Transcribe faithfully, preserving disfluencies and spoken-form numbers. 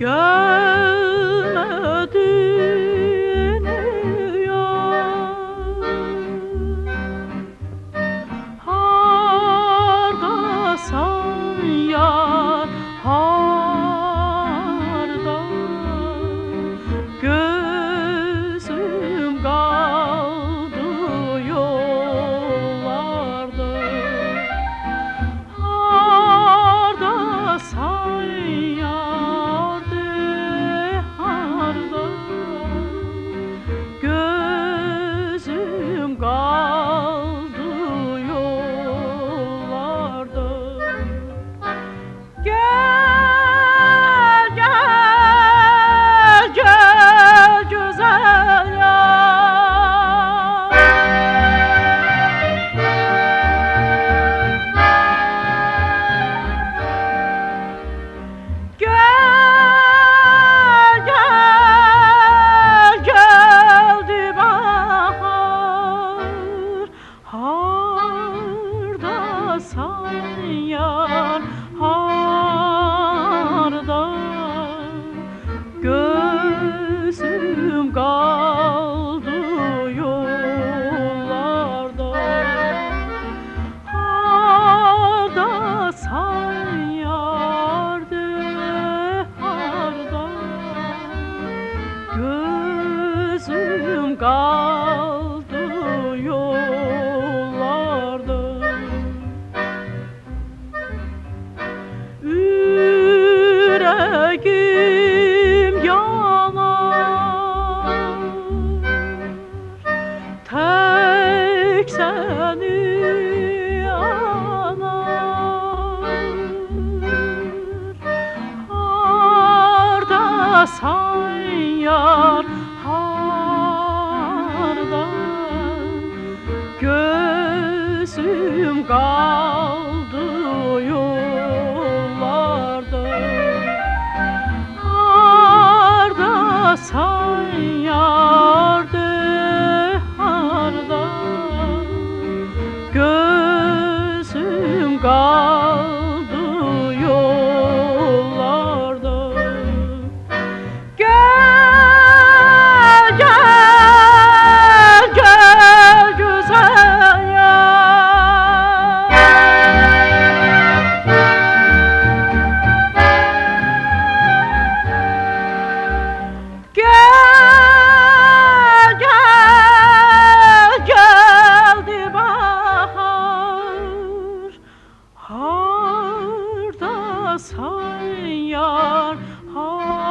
Gelmedin yar, hardasan yar, harda. Gözüm kaldı yollarda, hardasan yar de harda. Gözüm kaldı yollarda. Gel gel gel güzel yar, gel gel geldi bahar, hardasan yar, harda. Gözüm kaldı yollarda, hardasan yar de harda. Gözüm kaldı yollarda. Yüreğim yanar, tek seni anar. Hardasan yar, harda. Gözüm kaldı yollarda, hardasan yar de harda. Gözüm kaldı yollarda. Gel gel gel güzel yar, gel gel geldi bahar, hardasan yar, har